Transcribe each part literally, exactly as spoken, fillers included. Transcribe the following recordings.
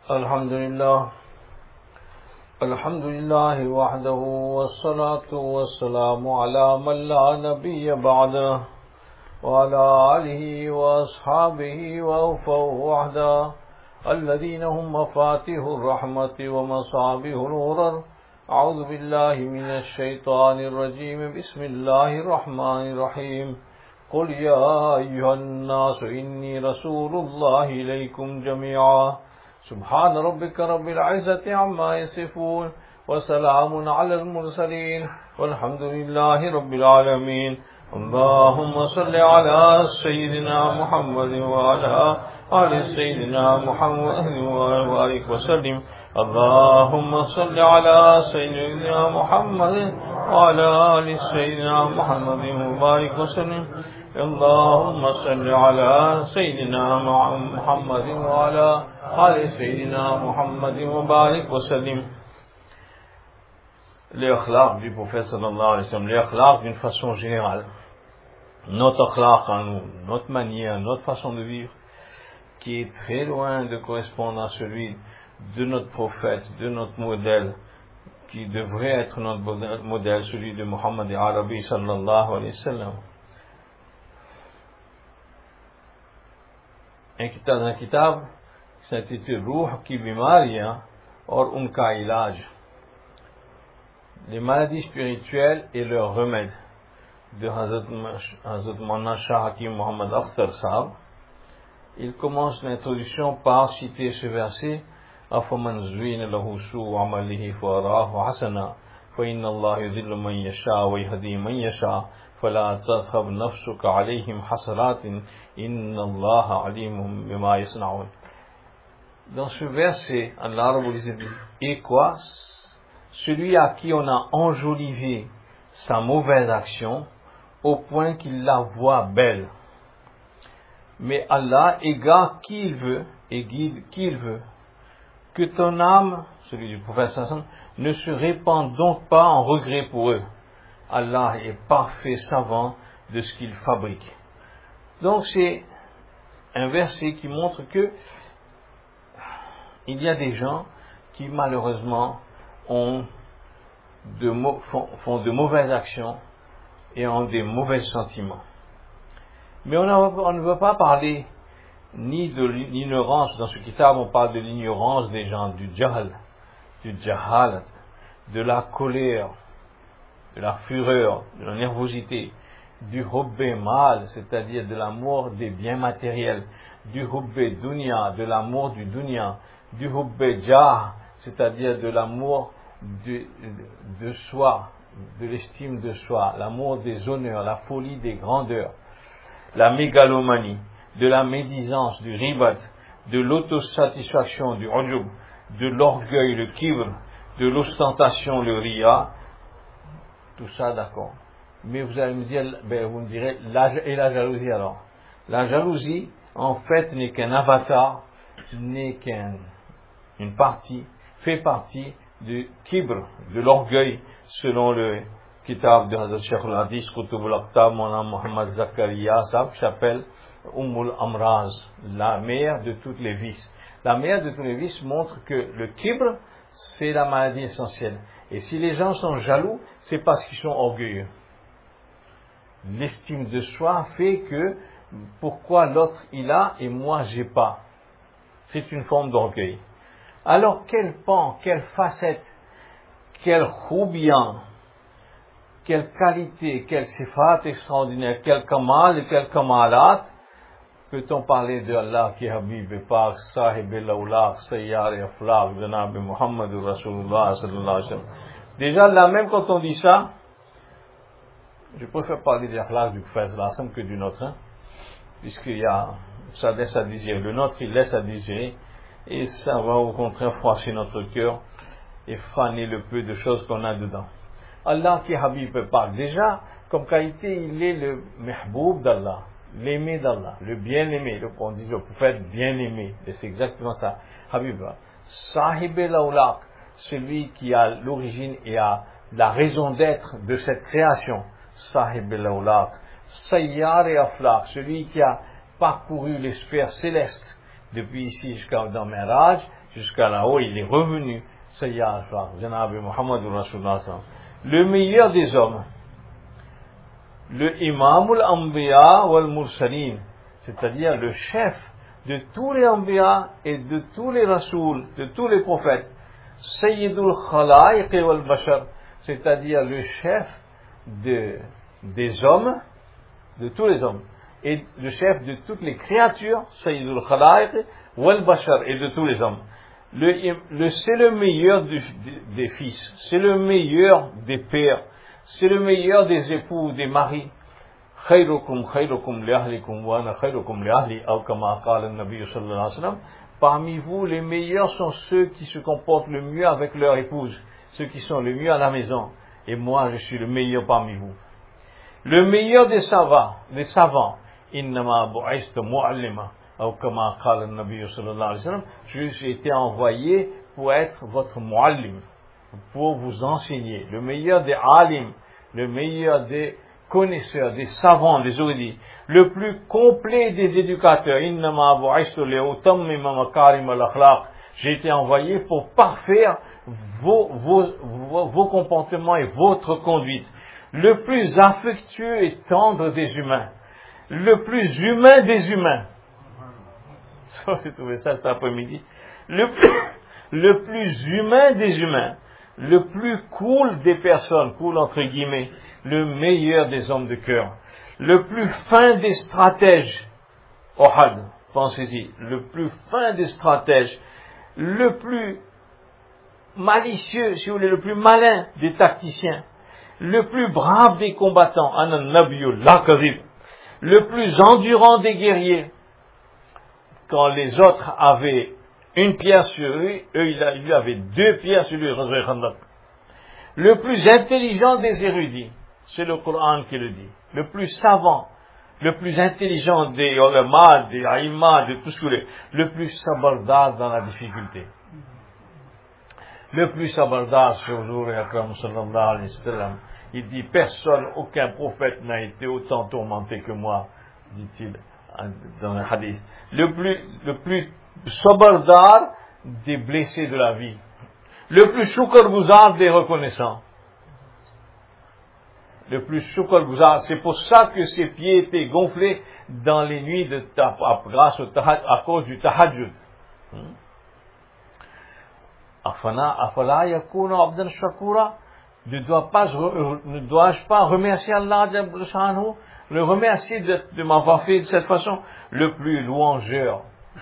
الحمد لله الحمد لله وحده والصلاة والسلام على من لا نبي بعده وعلى آله وأصحابه وأوفوا وحده الذين هم مفاتيح الرحمة ومصابيح الغرر. أعوذ بالله من الشيطان الرجيم. بسم الله الرحمن الرحيم. قل يا أيها الناس إني رسول الله إليكم جميعا. سبحان ربك رب العزة عما يصفون وسلام على المرسلين والحمد لله رب العالمين. اللهم صل على سيدنا محمد وعلى آل سيدنا محمد وبارك وسلم. اللهم صل على سيدنا محمد وعلى آل سيدنا محمد وبارك وسلم. اللهم صل على سيدنا محمد وعلى آل سيدنا محمد وبارك وسلم. Les akhlaq du prophète sallallahu alayhi wa sallam, les akhlaq d'une façon générale, notre akhlaq en nous, notre manière, notre façon de vivre, qui est très loin de correspondre à celui de notre prophète, de notre modèle, qui devrait être notre modèle, celui de Muhammad Arabi sallallahu alayhi wa sallam. Un kitab, un kitab qui s'intitule Ruh ki bimariyan और उनका इलाज, les maladies spirituelles et leurs remèdes, de Hazrat Maulana Shah Hakim Muhammad Akhtar Sahab. Il commence l'introduction par citer ce verset: أَفَمَنْ زُوِّينَ لَهُ سُوءُ عَمَلِهِ فَرَآهُ حَسَنًا فَإِنَّ اللَّهَ يُضِلُّ مَنْ يَشَاءُ وَيَهْدِي مَنْ يَشَاءُ فَلَا تَذْهَبْ نَفْسُكَ عَلَيْهِمْ حَسَرَاتٍ إِنَّ اللَّهَ عَلِيمٌ بِمَا يَصْنَعُونَ. Dans ce verset, Allah Rabbul Izzat dit: et quoi? Celui à qui on a enjolivé sa mauvaise action au point qu'il la voit belle. Mais Allah égare qui il veut et guide qui il veut. Que ton âme, celui du prophète sallallahu alayhi wa sallam, ne se répande donc pas en regret pour eux. Allah est parfait savant de ce qu'il fabrique. Donc c'est un verset qui montre que il y a des gens qui malheureusement ont de, font, font de mauvaises actions et ont des mauvais sentiments. Mais on, a, on ne veut pas parler ni de l'ignorance. Dans ce kitab, on parle de l'ignorance des gens, du jahl, du jahalat, de la colère, de la fureur, de la nervosité, du hubbe mal, c'est-à-dire de l'amour des biens matériels, du hubbe dunya, de l'amour du dunya, du hubbe jah, c'est-à-dire de l'amour de, de, de soi, de l'estime de soi, l'amour des honneurs, la folie des grandeurs, la mégalomanie, de la médisance, du ribat, de l'autosatisfaction, du ujub, de l'orgueil, le kibr, de l'ostentation, le riya, tout ça d'accord. Mais vous allez me dire, ben vous me direz, la, et la jalousie alors? La jalousie, en fait, n'est qu'un avatar, n'est qu'une un, partie, fait partie du kibr, de l'orgueil, selon le kitab de Hazrat Sheikh al-Hadith, Qutub al-Aqtab, mon nom Mohamed Zakaria, ça, qui s'appelle Ummul Amraz, la mère de toutes les vices. La mère de tous les vices montre que le kibr, c'est la maladie essentielle. Et si les gens sont jaloux, c'est parce qu'ils sont orgueilleux. L'estime de soi fait que pourquoi l'autre il a et moi j'ai pas. C'est une forme d'orgueil. Alors quel pan, quelle facette, quel khoubian, quelle qualité, quelle sifat extraordinaire, quel kamal et quel kamalat peut-on parler de Allah qui est Habib et Pak, Sahib et Laulaq, Sayyar et Aflaq, Janab et Muhammad Rasulullah sallallahu alayhi wa sallam. Déjà là même quand on dit ça, je préfère parler de l'akhlaq du prophète sallallahu alayhi wa sallam que du nôtre, hein, puisqu'il y a, ça laisse à désirer. Le nôtre il laisse à désirer et ça va au contraire froisser notre cœur et faner le peu de choses qu'on a dedans. Allah qui est Habib et Pak, déjà comme qualité il est le mehboub d'Allah, l'aimé d'Allah, le bien-aimé, on dit le prophète bien-aimé, et c'est exactement ça, Habib. Sahib al-Awlaq, celui qui a l'origine et a la raison d'être de cette création, Sahib al-Awlaq. Sayyar et Aflaq, celui qui a parcouru les sphères célestes depuis ici jusqu'à dans Mi'raj, jusqu'à là-haut, il est revenu, Sayyid al-Ashrar, Janabi Muhammad Rasulullah, le meilleur des hommes, le Imam al-Anbiya wal-Mursalin, c'est-à-dire le chef de tous les Anbiya et de tous les Rasouls, de tous les prophètes, Sayyidul Khalaiq wal-Bashar, c'est-à-dire le chef de, des hommes, de tous les hommes, et le chef de toutes les créatures, Sayyidul Khalaiq wal-Bashar, et de tous les hommes. Le, le, c'est le meilleur du, des fils, c'est le meilleur des pères, c'est le meilleur des époux, des maris. Khayrukum khayrukum li ahlikum wa ana khayrukum li ahli, ou kama qala an-nabi sallallahu alayhi wa sallam. Parmi vous, les meilleurs sont ceux qui se comportent le mieux avec leur épouse, ceux qui sont le mieux à la maison. Et moi, je suis le meilleur parmi vous. Le meilleur des savants, des savants, innama bu'istu mu'allima, ou kama qala an-nabi sallallahu alayhi wa sallam. J'ai été envoyé pour être votre mu'allim, pour vous enseigner. Le meilleur des alim, le meilleur des connaisseurs, des savants, des érudits, le plus complet des éducateurs. Innama bu'istu li'utammima makarim al-akhlaq. J'ai été envoyé pour parfaire vos, vos, vos, vos comportements et votre conduite. Le plus affectueux et tendre des humains. Le plus humain des humains. J'ai trouvé ça cet après-midi. Le plus, le plus humain des humains. Le plus cool des personnes, cool entre guillemets. Le meilleur des hommes de cœur. Le plus fin des stratèges. Ohad, pensez-y. Le plus fin des stratèges. Le plus malicieux, si vous voulez, le plus malin des tacticiens. Le plus brave des combattants. Anan nabiyul la kadhib. Le plus endurant des guerriers. Quand les autres avaient une pierre sur lui, eux, il lui avait deux pierres sur lui. Le plus intelligent des érudits, c'est le Coran qui le dit. Le plus savant, le plus intelligent des ulama, des aïma, de tout ce que vous voulez. Le plus sabardar dans la difficulté. Le plus sabardar sur Huzur Akram sallallahu alayhi wa sallam. Il dit, personne, aucun prophète n'a été autant tourmenté que moi, dit-il dans le hadith. Le plus, le plus sabardar des blessés de la vie. Le plus shukr-guzar des reconnaissants. Le plus shukr-guzar. C'est pour ça que ses pieds étaient gonflés dans les nuits de grâce au tahaj, à cause du tahajjud. Afana, afala yakuna abdan shakura. Ne dois pas, ne dois-je pas remercier Allah de le remercier de, de m'avoir fait de cette façon? Le plus louangeur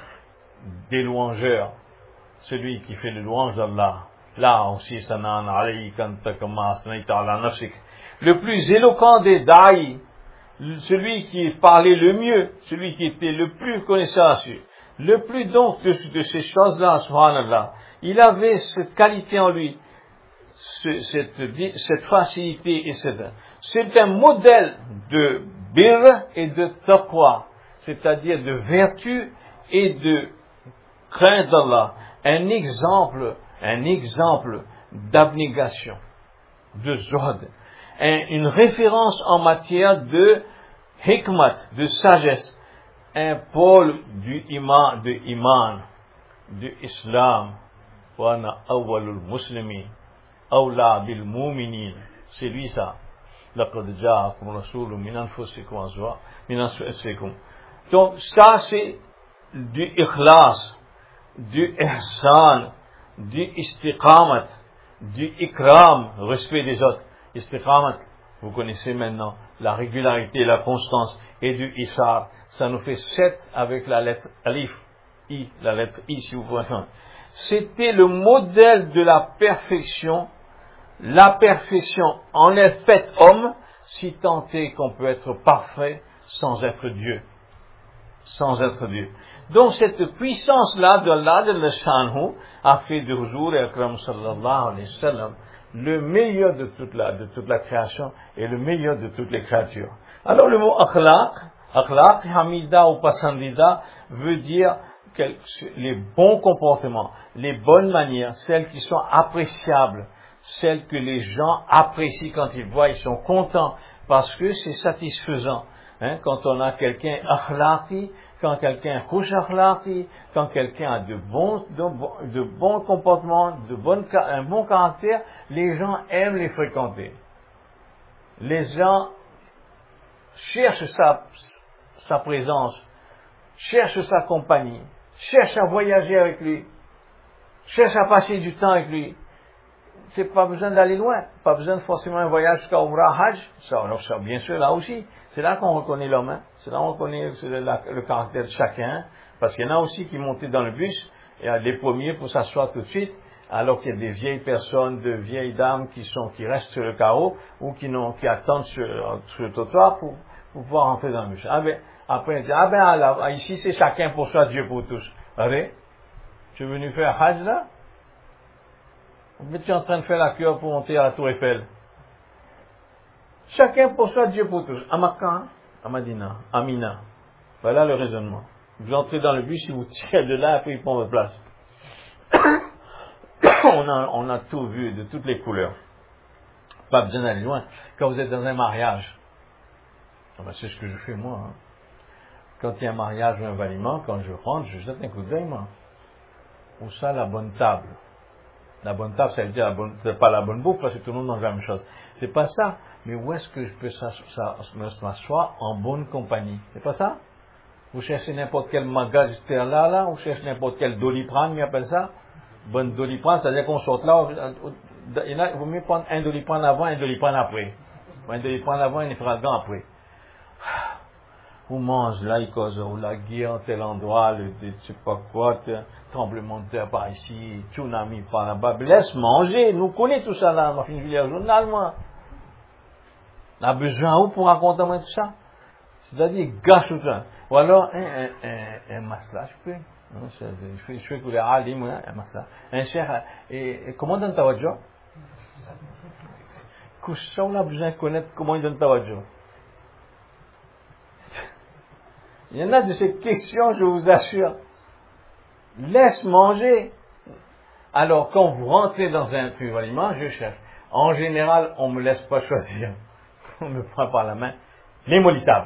des louangeurs, celui qui fait le louange d'Allah. Là aussi, sanan alayhi kanta kama asnaita ala nafsik. Le plus éloquent des da'i, celui qui parlait le mieux, celui qui était le plus connaisseur, le plus donc de, de ces choses-là, subhanallah. Il avait cette qualité en lui, ce, cette, cette facilité et cette, c'est un modèle de birr et de taqwa, c'est-à-dire de vertu et de crainte d'Allah. Un exemple, un exemple d'abnégation, de zuhd, un, une référence en matière de hikmat, de sagesse, un pôle du iman, de iman, du islam. Wa ana awwalul muslimin awla bil mu'minin. C'est lui ça. Laqad ja'akum rasulun min anfusikum azwa min anfusikum. Donc ça c'est du ikhlas, du ihsan, du istiqamat, du ikram, respect des autres. Istiqamat, vous connaissez maintenant la régularité, la constance, et du isar. Ça nous fait sept avec la lettre alif, i, la lettre i si vous préférez. C'était le modèle de la perfection. La perfection en est faite homme, si tant est qu'on peut être parfait sans être Dieu. Sans être Dieu. Donc cette puissance-là de Allah de l'Shanhu a fait de Huzur Akram sallallahu alayhi wa sallam le meilleur de toute la, de toute la création et le meilleur de toutes les créatures. Alors le mot akhlaq, akhlaq, hamida ou pasandida veut dire que les bons comportements, les bonnes manières, celles qui sont appréciables, celles que les gens apprécient quand ils voient, ils sont contents parce que c'est satisfaisant. Hein, quand on a quelqu'un akhlaqi, quand quelqu'un est khush akhlaqi, quand quelqu'un a de bons, de, de bons comportements, de bonnes, un bon caractère, les gens aiment les fréquenter. Les gens cherchent sa, sa présence, cherchent sa compagnie, cherchent à voyager avec lui, cherchent à passer du temps avec lui. C'est pas besoin d'aller loin, pas besoin de forcément un voyage jusqu'à Umrah Hajj, ça, alors ça, bien sûr, là aussi, c'est là qu'on reconnaît l'homme, hein. C'est là qu'on reconnaît le, le caractère de chacun, parce qu'il y en a aussi qui montaient dans le bus, et les premiers pour s'asseoir tout de suite, alors qu'il y a des vieilles personnes, de vieilles dames qui sont, qui restent sur le carreau, ou qui n'ont, qui attendent sur, sur le trottoir pour, pour pouvoir entrer dans le bus. Ah ben, après, on dit, ah ben, alors, ici c'est chacun pour soi, Dieu pour tous. Allez, tu es venu faire Hajj là? Mais tu es en train de faire la queue pour monter à la Tour Eiffel. Chacun pour soi, Dieu pour tous. À Makkah, à Madina, à Mina. Voilà le raisonnement. Vous entrez dans le bus, il vous tire de là, après il prend votre place. on, a, on a tout vu, de toutes les couleurs. Pas besoin d'aller loin. Quand vous êtes dans un mariage, ah ben c'est ce que je fais moi. Hein. Quand il y a un mariage ou un valiment, quand je rentre, je jette un coup d'œil, moi. Où ça, la bonne table? La bonne table, ça veut dire la bonne, c'est pas la bonne bouffe, parce que tout le monde mange la même chose. C'est pas ça. Mais où est-ce que je peux m'asseoir en bonne compagnie? C'est pas ça? Vous cherchez n'importe quel magasin là, là, vous cherchez n'importe quel doliprane, ils appellent ça. Bonne doliprane, c'est-à-dire qu'on saute là, il vaut mieux prendre un doliprane avant et un doliprane après. Un doliprane avant et un ifradgan après. Vous mangez là, il cause la guerre, tel endroit, le, je sais pas quoi, tremblement de terre par ici, tsunami par là-bas. Laisse manger, nous connaissons tout ça là, ma fille Julia, journal, moi. On a besoin où pour raconter moi tout ça? C'est-à-dire, gâche tout ça. Ou alors, un, un, un, un masla, je peux. Je fais, je fais que les alim, un masla. Un cher, et, et comment donne ta wajah? Couche ça, on a besoin de connaître comment il donne ta wajah. Il y en a de ces questions, je vous assure. Laisse manger. Alors, quand vous rentrez dans un truc aliment, je cherche. En général, on ne me laisse pas choisir. On me prend par la main. Les molissables.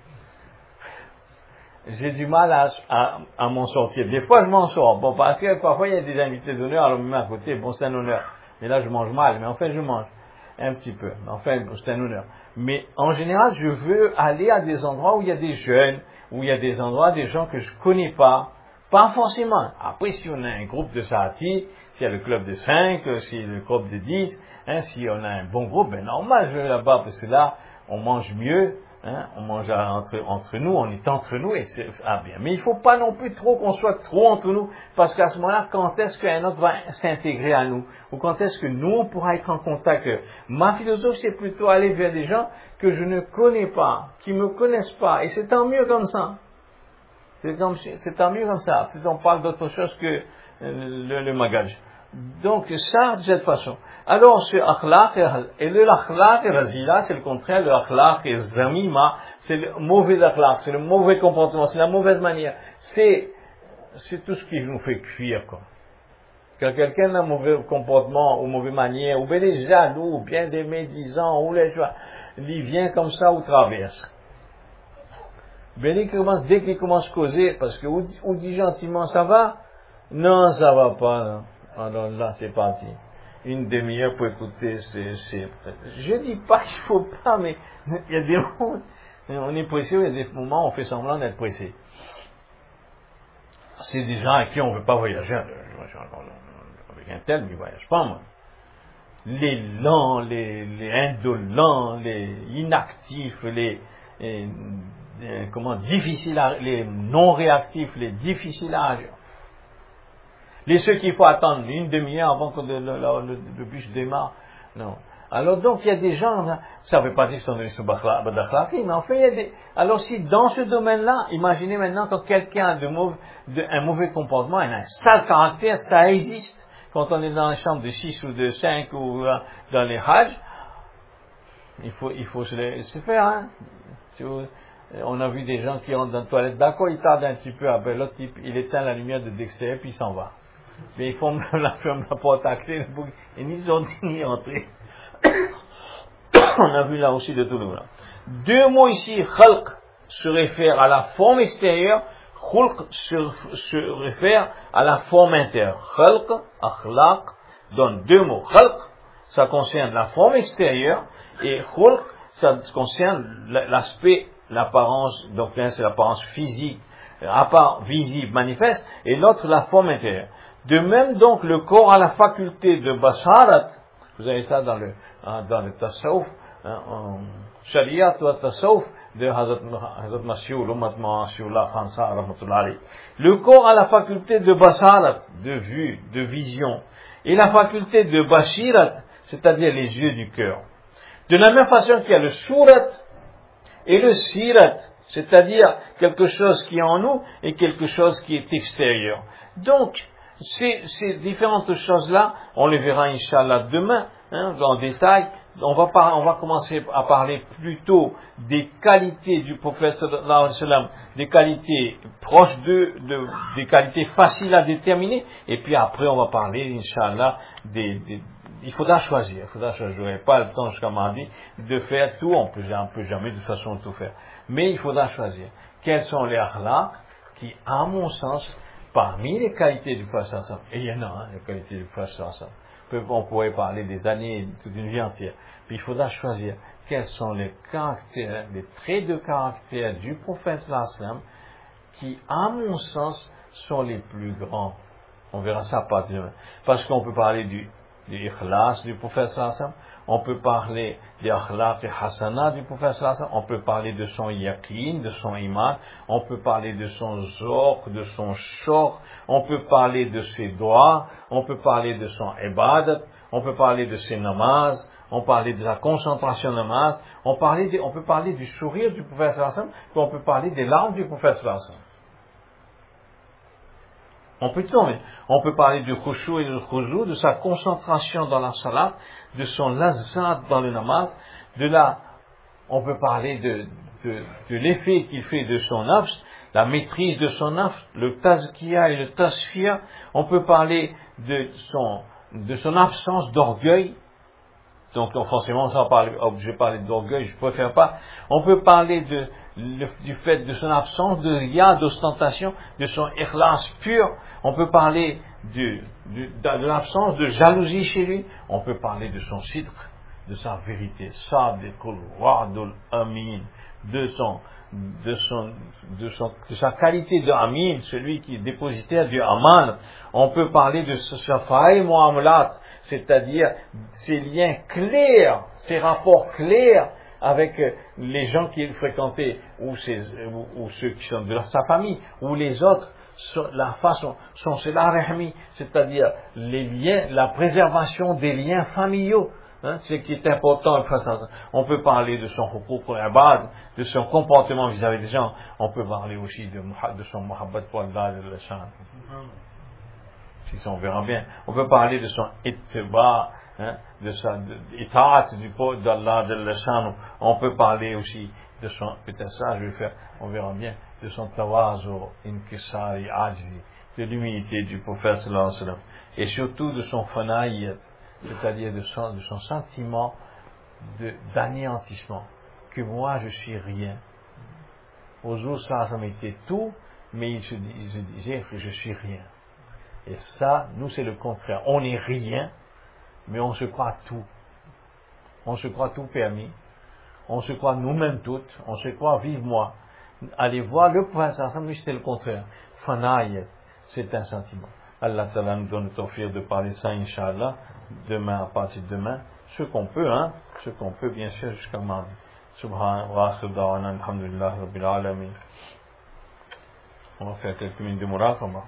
J'ai du mal à, à, à m'en sortir. Des fois, je m'en sors. Bon, parce que parfois, il y a des invités d'honneur, alors on me met à côté. Bon, c'est un honneur. Mais là, je mange mal. Mais enfin, je mange. Un petit peu. Mais enfin, c'est un honneur. Mais en général, je veux aller à des endroits où il y a des jeunes, où il y a des endroits, des gens que je connais pas. Pas forcément. Après, si on a un groupe de Sahati, s'il y a le club de cinq, s'il y a le club de dix, hein, si on a un bon groupe, ben normal, je vais là-bas, parce que là, on mange mieux, hein, on mange entre, entre nous, on est entre nous, et c'est ah bien. Mais il faut pas non plus trop qu'on soit trop entre nous, parce qu'à ce moment-là, quand est-ce qu'un autre va s'intégrer à nous? Ou quand est-ce que nous, on pourra être en contact? Ma philosophie, c'est plutôt aller vers des gens que je ne connais pas, qui me connaissent pas, et c'est tant mieux comme ça. C'est, comme, c'est tant mieux comme ça, si on parle d'autre chose que euh, le, le magage. Donc, ça, de cette façon. Alors, ce akhlaq, et le akhlaq et razila, c'est le contraire, le akhlaq et zamima, c'est le mauvais akhlaq, c'est le mauvais comportement, c'est la mauvaise manière. C'est, c'est tout ce qui nous fait cuire, quoi. Quand quelqu'un a un mauvais comportement, ou mauvaise manière, ou bien des jaloux, ou bien des médisants, ou les joies, il vient comme ça ou traverse. Ben, il commence, dès qu'il commence à causer, parce que, ou, ou dit gentiment, ça va? Non, ça va pas, non. Alors là, c'est parti. Une demi-heure pour écouter, c'est, c'est, je dis pas qu'il faut pas, mais il y a des moments, on est pressé, il y a des moments où on fait semblant d'être pressé. C'est des gens à qui on veut pas voyager. Avec un tel, mais il voyage pas, moi. Les lents, les, les indolents, les inactifs, les, les, les comment, difficiles à, les non réactifs, les difficiles à agir. Les ceux qu'il faut attendre une demi-heure avant que le, le, le, le bus démarre. Non. Alors donc il y a des gens, ça ne veut pas dire qu'ils sont dans le badakhlaqi, mais en fait il y a des. Alors si dans ce domaine-là, imaginez maintenant quand quelqu'un a de mauvais, de, un mauvais comportement, il a un sale caractère, ça existe. Quand on est dans les chambres de six ou de cinq ou euh, dans les hajj, il faut, il faut se, les, se faire. Hein. On a vu des gens qui rentrent dans la toilette, d'accord, ils tardent un petit peu, après l'autre type, il éteint la lumière de l'extérieur puis il s'en va. Mais ils font la, ferme la porte à clé, et ni sont ni entrés. On a vu là aussi de tout le monde. Deux mots ici, khalq, se réfèrent à la forme extérieure, Khulq se, se réfère à la forme intérieure. Khalq, akhlaq, donne deux mots. Khalq, ça concerne la forme extérieure, et khulq, ça concerne l'aspect, l'apparence, donc l'un c'est l'apparence physique, à part visible, manifeste, et l'autre la forme intérieure. De même donc, le corps a la faculté de basharat, vous avez ça dans le, dans le tasawuf, hein, en shariat ou tasawuf, de Hazrat Mashiul, Ummat Mashiullah Khansa, rahmatullah alayhi. Le corps a la faculté de basharat, de vue, de vision, et la faculté de bashirat, c'est-à-dire les yeux du cœur. De la même façon qu'il y a le surat et le sirat, c'est-à-dire quelque chose qui est en nous et quelque chose qui est extérieur. Donc, ces, ces différentes choses-là, on les verra Inch'Allah demain, hein, en détail. On va, par, on va commencer à parler plutôt des qualités du prophète sallallahu alayhi wa sallam, des qualités proches de, de, des qualités faciles à déterminer, et puis après on va parler, Inch'Allah, des, des il faudra choisir, il faudra choisir. Je n'aurai pas le temps, jusqu'à mardi, de faire tout, on peut, on peut jamais de toute façon tout faire. Mais il faudra choisir. Quels sont les akhlaq qui, à mon sens, parmi les qualités du prophète sallallahu alayhi wa sallam, et il y en a, hein, les qualités du prophète sallallahu alayhi wa sallam, on pourrait parler des années, toute une vie entière. Puis il faudra choisir quels sont les caractères, les traits de caractère du prophète sallallahu alayhi wa sallam qui, à mon sens, sont les plus grands. On verra ça à partir de demain. Parce qu'on peut parler du, du ikhlas du prophète sallallahu alayhi wa sallam, on peut parler des akhlaq et hasana du prophète sallallahu alayhi wa sallam, on peut parler de son yaqin, de son iman, on peut parler de son zor, de son shor, on peut parler de ses doigts, on peut parler de son ibadat, on peut parler de ses namazes, on parlait de la concentration namaz, on, parlait de, on peut parler du sourire du prophète sallallahu alayhi wa sallam, puis on peut parler des larmes du prophète sallallahu alayhi wa sallam. On peut tout, mais on peut parler du khushu et du khuzou, de sa concentration dans la salat, de son lazzat dans le namaz, de la, on peut parler de, de, de l'effet qu'il fait de son nafs, la maîtrise de son nafs, le tazkiya et le tasfiya, on peut parler de son, de son absence d'orgueil. Donc, forcément, sans parler, obligé de parler d'orgueil, je préfère pas. On peut parler de, le, du fait de son absence de riya, d'ostentation, de son ikhlas pur. On peut parler du, du, de, de l'absence de jalousie chez lui. On peut parler de son sidq, de sa vérité, sadiqul wa'dul amin, de son, de son, de son, de sa qualité de amin, celui qui est dépositaire du aman. On peut parler de sa fa'i mu'amalat, c'est-à-dire ces liens clairs, ces rapports clairs avec les gens qu'il fréquentait, ou, ses, ou, ou ceux qui sont de sa famille, ou les autres, la façon, sont c'est la rahmi, c'est-à-dire les liens, la préservation des liens familiaux, hein, ce qui est important. On peut parler de son huquq al-ibad, de son comportement vis-à-vis des gens. On peut parler aussi de, de son muhabbat pour Allah de la chan. Si on verra bien. On peut parler de son ittiba, hein, de sa itaat du peuple d'Allah de la chan. On peut parler aussi de son, peut-être ça je vais faire, on verra bien, de son tawazu, inkisari, ajzi, de l'humilité du prophète sallallahu alayhi wa sallam, et surtout de son fanayat, c'est-à-dire de son, de son sentiment de, d'anéantissement, que moi je suis rien. Au jour ça, ça m'était tout, mais il se, il se disait que je suis rien. Et ça, nous c'est le contraire. On n'est rien, mais on se croit tout. On se croit tout permis. On se croit nous-mêmes toutes. On se croit vive moi. Allez voir le prophète ensemble, c'était le contraire. Fanayat, c'est un sentiment. Allah Ta'ala nous donne le tawfiq de parler ça, Inch'Allah, demain, à partir de demain. Ce qu'on peut, hein, ce qu'on peut, bien sûr, jusqu'à mardi. Subhan wa akhir da'wana, alhamdulillah, rabbil alamin. On va faire quelques minutes de muraqaba.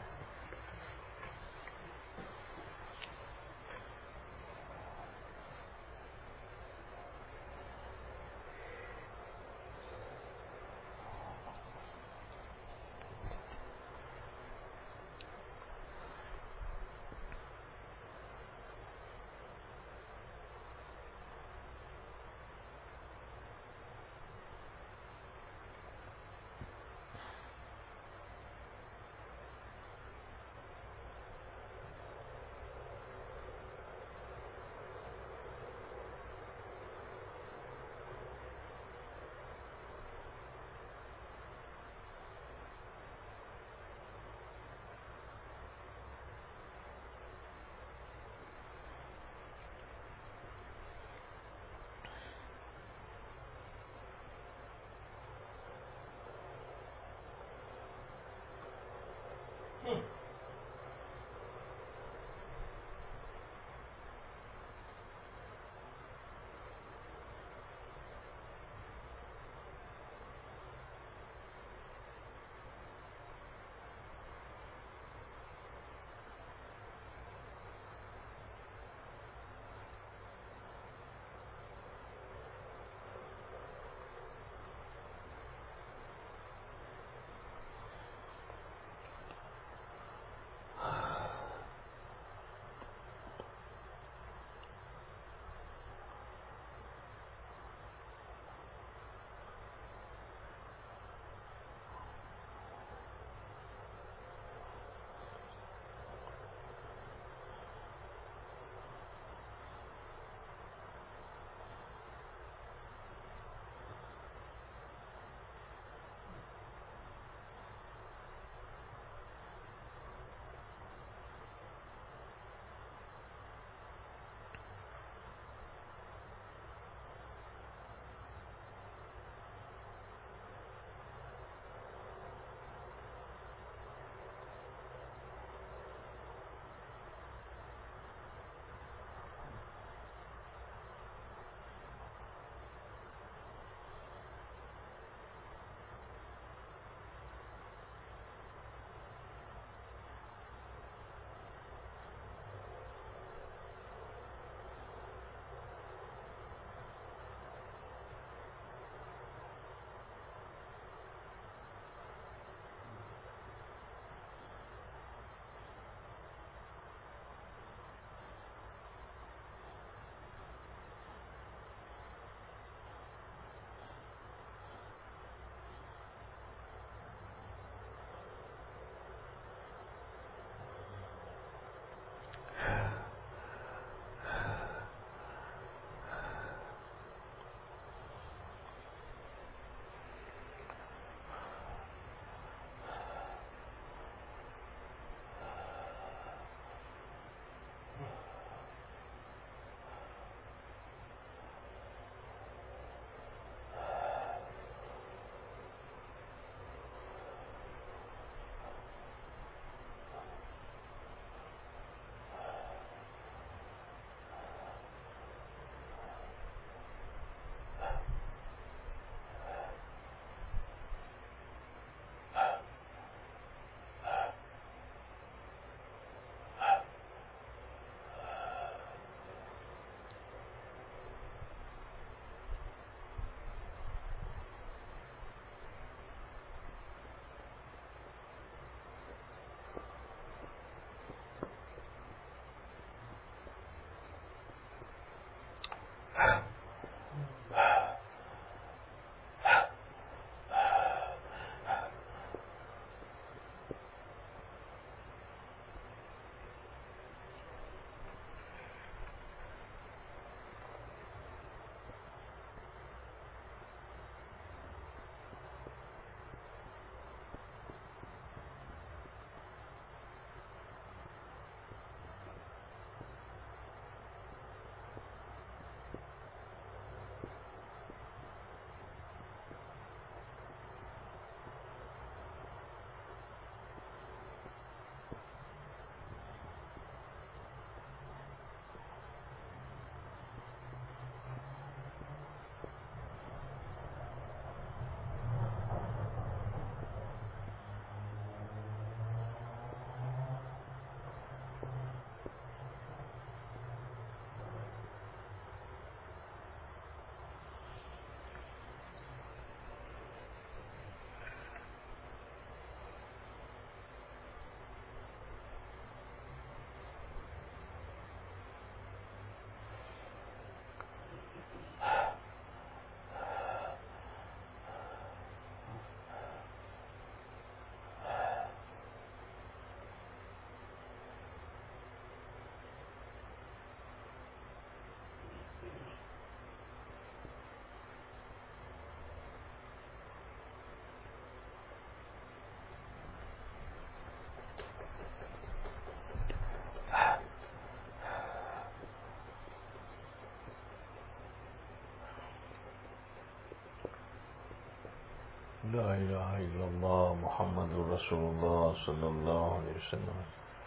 La ilaha illallah, Muhammadur Rasulullah, sallallahu alayhi wa sallam.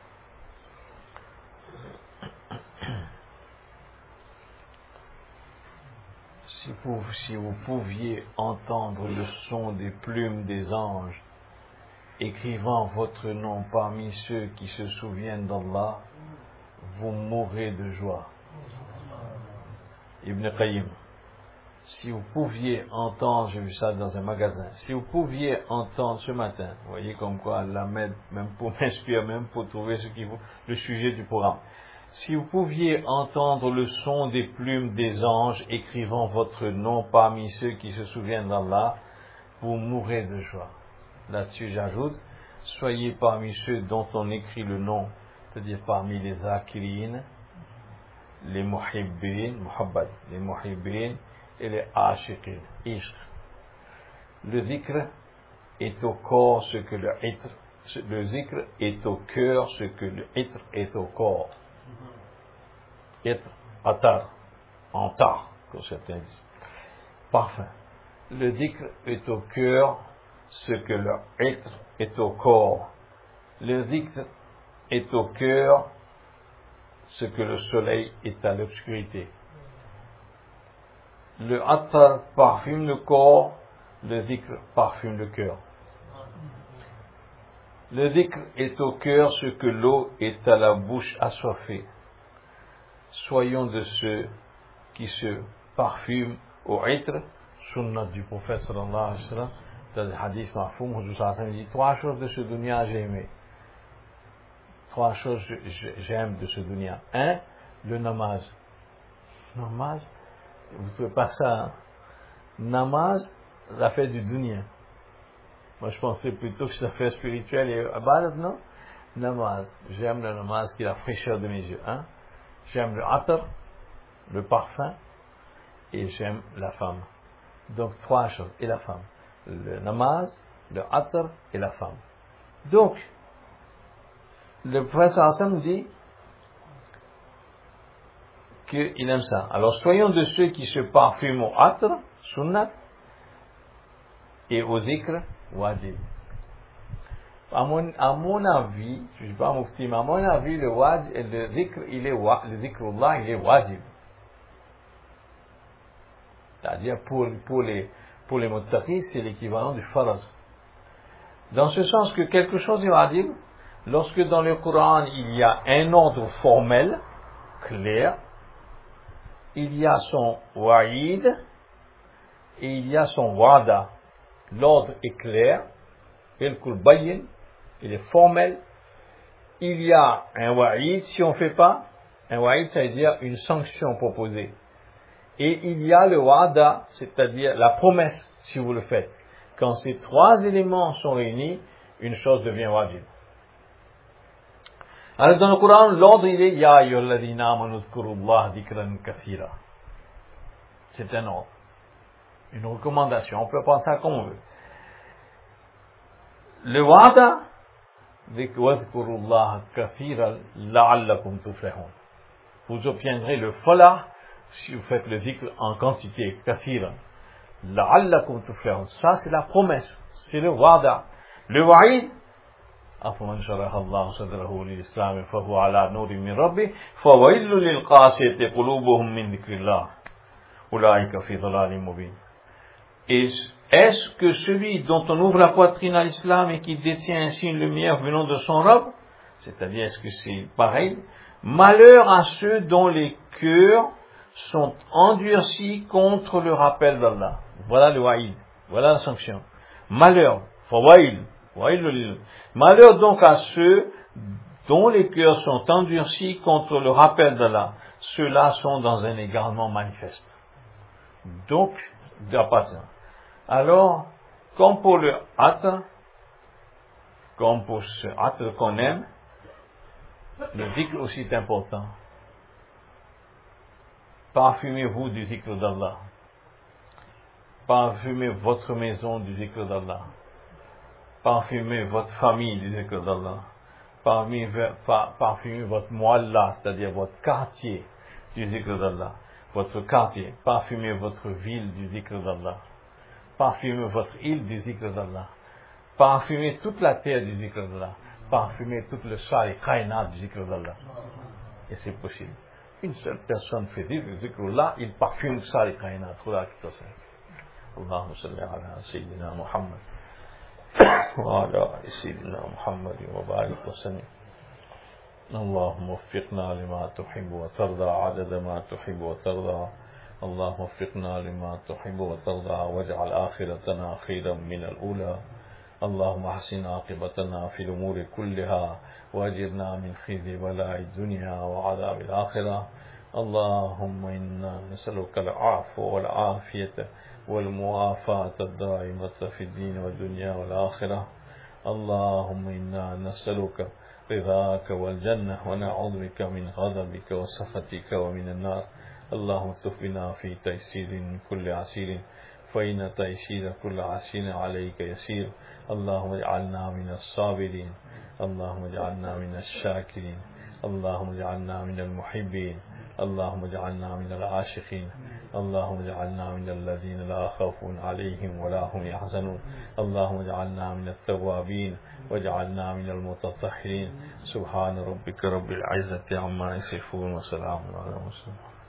Si vous, si vous pouviez entendre le son des plumes des anges écrivant votre nom parmi ceux qui se souviennent d'Allah, vous mourrez de joie. Ibn Qayyim. Si vous pouviez entendre, j'ai vu ça dans un magasin, si vous pouviez entendre ce matin, vous voyez comme quoi Allah m'aide, même pour m'inspirer, même pour trouver ce qu'il faut, le sujet du programme. Si vous pouviez entendre le son des plumes des anges écrivant votre nom parmi ceux qui se souviennent d'Allah, vous mourrez de joie. Là-dessus, j'ajoute, soyez parmi ceux dont on écrit le nom, c'est-à-dire parmi les zakirines, les muhibbin, muhabbad, les muhibbin et les ashiqin, ishq. Le zikr est au corps ce que le itr, le zikr est au cœur ce que le itr est au corps. Itr, atar, antar, comme certains disent. Parfum. Le zikr est au cœur ce que le itr est au corps. Le zikr est au cœur ce que le soleil est à l'obscurité. Le attar parfume le corps, le zikr parfume le cœur. Le zikr est au cœur ce que l'eau est à la bouche assoiffée. Soyons de ceux qui se parfument au itr, sunnah du prophète sallallahu alayhi wa sallam, dans le hadith ma'foum, Huzur sallallahu alayhi wa sallam dit trois choses de ce dunya j'ai aimé. Trois choses j'aime de ce dunya. Un, le namaz. Namaz, vous ne trouvez pas ça, hein? Namaz, l'affaire du dunya. Moi je pensais plutôt que c'est l'affaire spirituelle et abadat, non? Namaz. J'aime le namaz qui est la fraîcheur de mes yeux. Hein? J'aime le atar, le parfum, et j'aime la femme. Donc trois choses. Et la femme. Le namaz, le atar et la femme. Donc, le prophète sallam dit qu'il aime ça. Alors soyons de ceux qui se parfument au atr, sunnat, et au zikr, wajib. À mon, à mon avis, je ne suis pas mufti, mais à mon avis, le wajib, le zikr, il est, le zikrullah, il est wajib. C'est-à-dire, pour, pour les, pour les muttaqis, c'est l'équivalent du faraz. Dans ce sens que quelque chose est wajib, lorsque dans le Coran, il y a un ordre formel, clair, il y a son wa'id, et il y a son wada. L'ordre est clair, et le kulbayin, il est formel. Il y a un wa'id, si on ne fait pas, un wa'id, ça veut dire une sanction proposée. Et il y a le wada, c'est-à-dire la promesse, si vous le faites. Quand ces trois éléments sont réunis, une chose devient wajib. Alors dans le Coran, l'ordre il est Ya ayyuhalladhina amanu dhkurullah dhikran kathira. C'est un ordre, une recommandation. On peut prendre ça comme on veut. Le wa'da dhkurullah kathira la'allakum tuflihun. Vous obtiendrez le falah si vous faites le dhikr en quantité kathira. La'allakum tuflihun. Ça c'est la promesse, c'est le wa'da. Le wa'id, أفمن شرح الله صدره للإسلام فهو على نور من ربه فويل للقاسية قلوبهم من ذكر الله أولئك في ضلال مبين. Est-ce que celui dont on ouvre la poitrine à l'islam et qui détient ainsi une lumière venant de son Rabb, c'est-à-dire est-ce que c'est pareil? Malheur à ceux dont les cœurs sont endurcis contre le rappel d'Allah. Voilà le wa'id, voilà la sanction. Malheur, fawail. Malheur donc à ceux dont les cœurs sont endurcis contre le rappel d'Allah. Ceux-là sont dans un égarement manifeste. Donc, d'appartenance. Alors, comme pour le atr, comme pour ce atr qu'on aime, le zikr aussi est important. Parfumez-vous du zikr d'Allah. Parfumez votre maison du zikr d'Allah. Parfumez votre famille du zikr d'Allah. Parfumez votre mualla, c'est-à-dire votre quartier du zikr d'Allah. Votre quartier. Parfumez votre ville du zikr d'Allah. parfumez votre île du zikr d'Allah, parfumez toute la terre du zikr d'Allah, parfumez tout le soir et kainat du zikr d'Allah. Et c'est possible. Une seule personne fait dire le zikr d'Allah, il parfume tout ça et kainat. Khuda ki qasam. Allahumma salli ala sayyidina Muhammad wa ala sayyidina Muhammad wa barik wa sallim. اللهم وفقنا لما تحب وترضى عدد ما تحب وترضى. اللهم وفقنا لما تحب وترضى واجعل آخرتنا خيرا من الأولى. اللهم احسن عاقبتنا في الأمور كلها واجرنا من خزي بلاء الدنيا وعذاب الآخرة. اللهم إنا نسألك العفو والعافية والمعافاة الدائمة في الدين والدنيا والآخرة. اللهم إنا نسألك رضاك والجنة ونعوذ بك من غضبك وسخطك ومن النار. اللهم اكتب بنا في تيسير من كل عسير فإن تيسير كل عسير عليك يسير. اللهم اجعلنا من الصابرين. اللهم اجعلنا من الشاكرين. اللهم اجعلنا من المحبين. اللهم اجعلنا من العاشقين. اللهم اجعلنا من الذين لا خوف عليهم ولا هم يحزنون. اللهم اجعلنا من التوابين واجعلنا من المتطهرين. سبحان ربك رب العزة عما يصفون وسلام على المرسلين.